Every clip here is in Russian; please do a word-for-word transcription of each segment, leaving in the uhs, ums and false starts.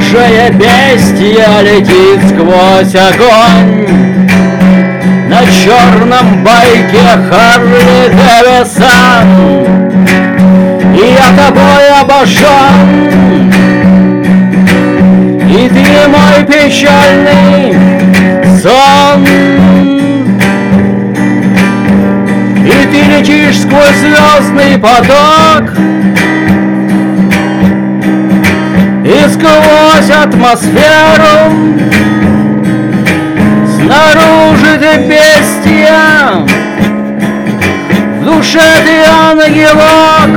Рыжая бестия летит сквозь огонь на черном байке Харли Дэвисон, и я тобой обожжен, и ты мой печальный сон, и ты летишь сквозь звездный поток и сквозь атмосферу. Снаружи ты бестия, в душе ты ангелок,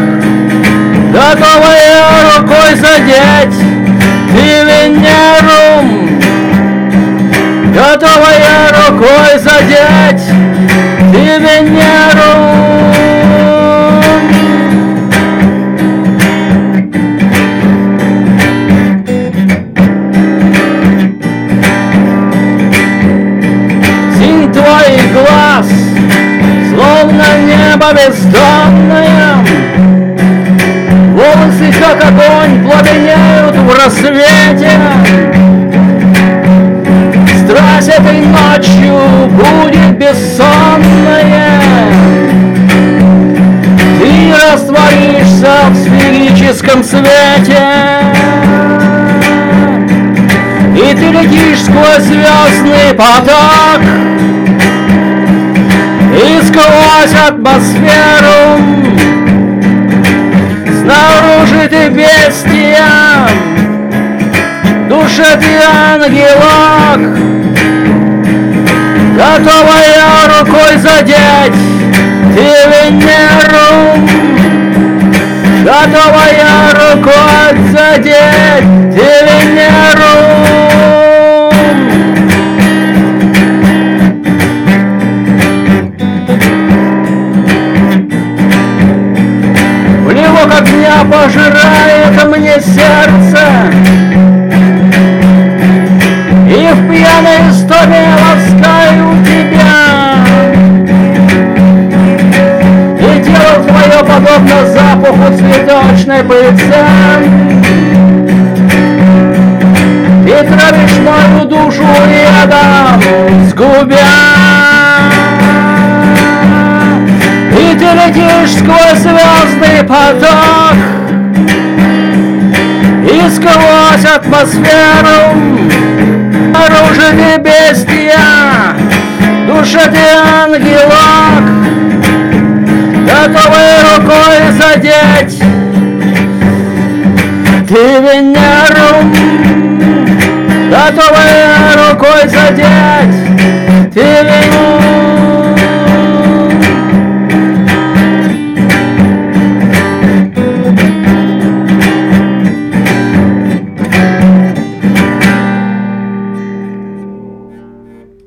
готовая рукой задеть ты Венеру, готовая рукой задеть ты Венеру. Твой глаз, словно небо бездонное, волосы, как огонь, пламенеют в рассвете. Страсть этой ночью будет бессонная, ты растворишься в сферическом свете, и ты летишь сквозь звездный поток и сквозь атмосферу. Снаружи ты бестия, в душе ты ангелок, готовая рукой задеть ты Венеру, готовая рукой задеть ты Венеру. Плевок огня пожирает мне сердце, и в пьяной истоме ласкаю тебя, и тело твое подобно запаху цветочной пыльцы. Ты травишь мою душу ядом сгубя, и ты летишь сквозь звездный поток и сквозь атмосферу. Снаружи ты бестия, в душе ты ангелок, готовый рукой задеть ты Венеру, готовая рукой задеть